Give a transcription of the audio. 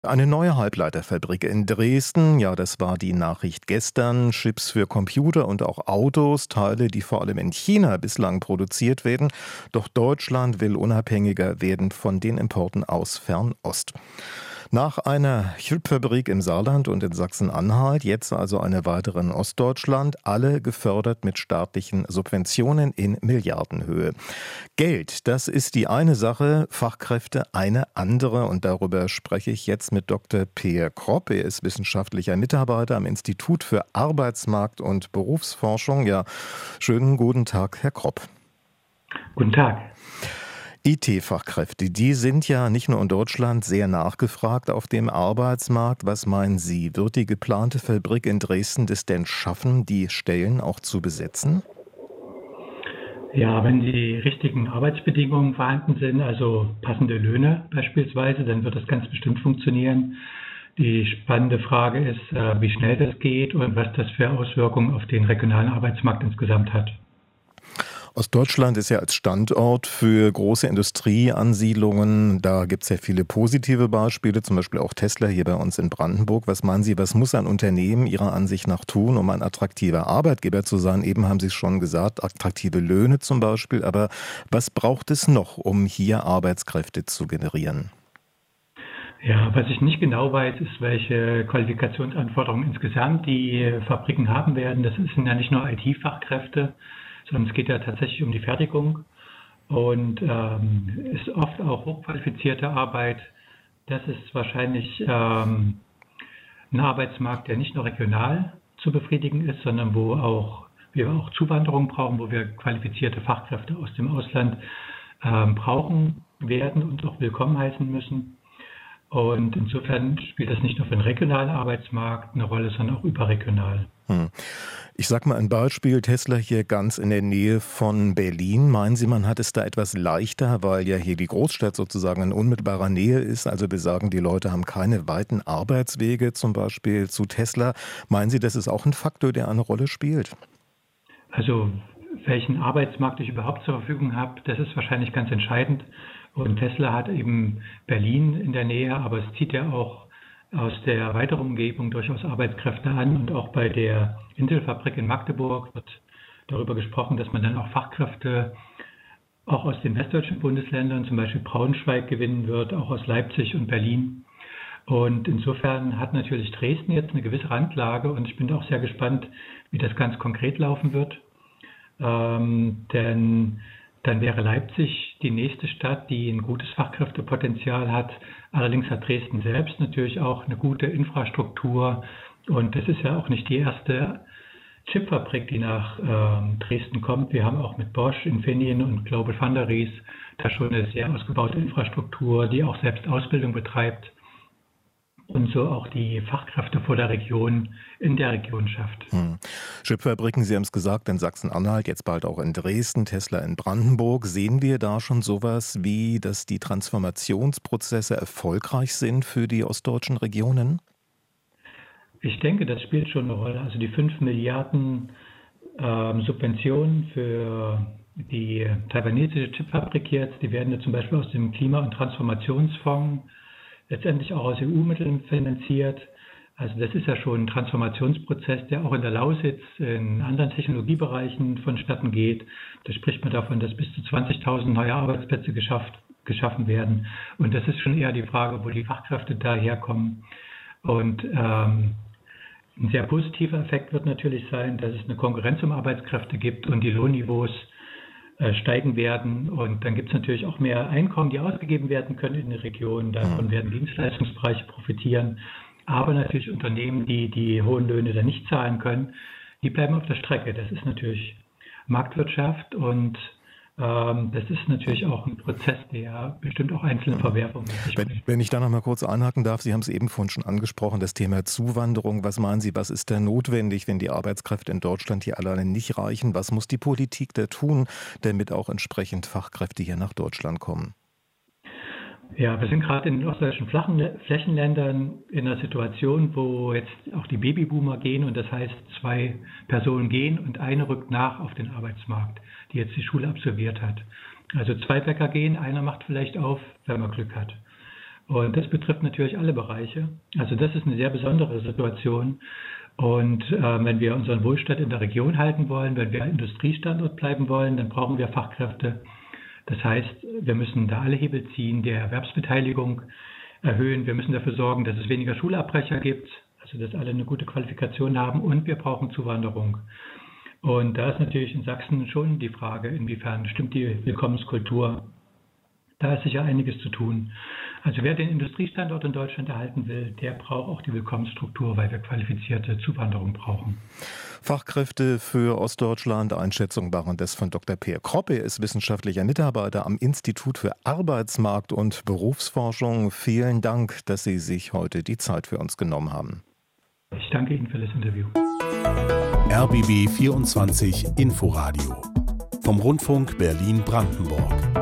Eine neue Halbleiterfabrik in Dresden, ja, das war die Nachricht gestern. Chips für Computer und auch Autos, Teile, die vor allem in China bislang produziert werden. Doch Deutschland will unabhängiger werden von den Importen aus Fernost. Nach einer Chipfabrik im Saarland und in Sachsen-Anhalt, jetzt also eine weitere in Ostdeutschland, alle gefördert mit staatlichen Subventionen in Milliardenhöhe. Geld, das ist die eine Sache, Fachkräfte eine andere, und darüber spreche ich jetzt mit Dr. Peer Kropp. Er ist wissenschaftlicher Mitarbeiter am Institut für Arbeitsmarkt- und Berufsforschung. Ja, schönen guten Tag, Herr Kropp. Guten Tag. IT-Fachkräfte, die sind ja nicht nur in Deutschland sehr nachgefragt auf dem Arbeitsmarkt. Was meinen Sie, wird die geplante Fabrik in Dresden es denn schaffen, die Stellen auch zu besetzen? Ja, wenn die richtigen Arbeitsbedingungen vorhanden sind, also passende Löhne beispielsweise, dann wird das ganz bestimmt funktionieren. Die spannende Frage ist, wie schnell das geht und was das für Auswirkungen auf den regionalen Arbeitsmarkt insgesamt hat. Ostdeutschland ist ja als Standort für große Industrieansiedlungen. Da gibt es ja viele positive Beispiele, zum Beispiel auch Tesla hier bei uns in Brandenburg. Was meinen Sie, was muss ein Unternehmen Ihrer Ansicht nach tun, um ein attraktiver Arbeitgeber zu sein? Eben haben Sie es schon gesagt, attraktive Löhne zum Beispiel. Aber was braucht es noch, um hier Arbeitskräfte zu generieren? Ja, was ich nicht genau weiß, ist, welche Qualifikationsanforderungen insgesamt die Fabriken haben werden. Das sind ja nicht nur IT-Fachkräfte, sondern es geht ja tatsächlich um die Fertigung und ist oft auch hochqualifizierte Arbeit. Das ist wahrscheinlich ein Arbeitsmarkt, der nicht nur regional zu befriedigen ist, sondern wo auch wir auch Zuwanderung brauchen, wo wir qualifizierte Fachkräfte aus dem Ausland brauchen werden und auch willkommen heißen müssen. Und insofern spielt das nicht nur für den regionalen Arbeitsmarkt eine Rolle, sondern auch überregional. Ich sag mal ein Beispiel, Tesla hier ganz in der Nähe von Berlin. Meinen Sie, man hat es da etwas leichter, weil ja hier die Großstadt sozusagen in unmittelbarer Nähe ist? Also wir sagen, die Leute haben keine weiten Arbeitswege zum Beispiel zu Tesla. Meinen Sie, das ist auch ein Faktor, der eine Rolle spielt? Also welchen Arbeitsmarkt ich überhaupt zur Verfügung habe, das ist wahrscheinlich ganz entscheidend. Und Tesla hat eben Berlin in der Nähe, aber es zieht ja auch aus der weiteren Umgebung durchaus Arbeitskräfte an. Und auch bei der Intel-Fabrik in Magdeburg wird darüber gesprochen, dass man dann auch Fachkräfte auch aus den westdeutschen Bundesländern, zum Beispiel Braunschweig, gewinnen wird, auch aus Leipzig und Berlin. Und insofern hat natürlich Dresden jetzt eine gewisse Randlage und ich bin auch sehr gespannt, wie das ganz konkret laufen wird. Denn dann wäre Leipzig die nächste Stadt, die ein gutes Fachkräftepotenzial hat. Allerdings hat Dresden selbst natürlich auch eine gute Infrastruktur. Und das ist ja auch nicht die erste Chipfabrik, die nach Dresden kommt. Wir haben auch mit Bosch, Infineon und Global Foundries da schon eine sehr ausgebaute Infrastruktur, die auch selbst Ausbildung betreibt und so auch die Fachkräfte vor der Region in der Region schafft. Chipfabriken, Sie haben es gesagt, in Sachsen-Anhalt, jetzt bald auch in Dresden, Tesla in Brandenburg. Sehen wir da schon sowas wie, dass die Transformationsprozesse erfolgreich sind für die ostdeutschen Regionen? Ich denke, das spielt schon eine Rolle. Also die 5 Milliarden Subventionen für die taiwanesische Chipfabrik jetzt, die werden ja zum Beispiel aus dem Klima- und Transformationsfonds letztendlich auch aus EU-Mitteln finanziert. Also das ist ja schon ein Transformationsprozess, der auch in der Lausitz in anderen Technologiebereichen vonstatten geht. Da spricht man davon, dass bis zu 20.000 neue Arbeitsplätze geschaffen werden. Und das ist schon eher die Frage, wo die Fachkräfte daherkommen. Und ein sehr positiver Effekt wird natürlich sein, dass es eine Konkurrenz um Arbeitskräfte gibt und die Lohnniveaus steigen werden. Und dann gibt es natürlich auch mehr Einkommen, die ausgegeben werden können in der Region. Davon werden Dienstleistungsbereiche profitieren. Aber natürlich Unternehmen, die die hohen Löhne dann nicht zahlen können, die bleiben auf der Strecke. Das ist natürlich Marktwirtschaft und das ist natürlich auch ein Prozess, der bestimmt auch einzelne Verwerfungen mit sich bringt. Wenn ich da noch mal kurz einhaken darf, Sie haben es eben vorhin schon angesprochen, das Thema Zuwanderung. Was meinen Sie, was ist da notwendig, wenn die Arbeitskräfte in Deutschland hier alleine nicht reichen? Was muss die Politik da tun, damit auch entsprechend Fachkräfte hier nach Deutschland kommen? Ja, wir sind gerade in den ostdeutschen Flächenländern in einer Situation, wo jetzt auch die Babyboomer gehen und das heißt, 2 Personen gehen und eine rückt nach auf den Arbeitsmarkt, die jetzt die Schule absolviert hat. Also 2 Bäcker gehen, einer macht vielleicht auf, wenn man Glück hat. Und das betrifft natürlich alle Bereiche. Also das ist eine sehr besondere Situation. Und wenn wir unseren Wohlstand in der Region halten wollen, wenn wir ein Industriestandort bleiben wollen, dann brauchen wir Fachkräfte. Das heißt, wir müssen da alle Hebel ziehen, die Erwerbsbeteiligung erhöhen. Wir müssen dafür sorgen, dass es weniger Schulabbrecher gibt, also dass alle eine gute Qualifikation haben, und wir brauchen Zuwanderung. Und da ist natürlich in Sachsen schon die Frage, inwiefern stimmt die Willkommenskultur. Da ist sicher einiges zu tun. Also wer den Industriestandort in Deutschland erhalten will, der braucht auch die Willkommensstruktur, weil wir qualifizierte Zuwanderung brauchen. Fachkräfte für Ostdeutschland, Einschätzung waren das von Dr. Peer Kropp. Er ist wissenschaftlicher Mitarbeiter am Institut für Arbeitsmarkt- und Berufsforschung. Vielen Dank, dass Sie sich heute die Zeit für uns genommen haben. Ich danke Ihnen für das Interview. RBB 24 Inforadio vom Rundfunk Berlin-Brandenburg.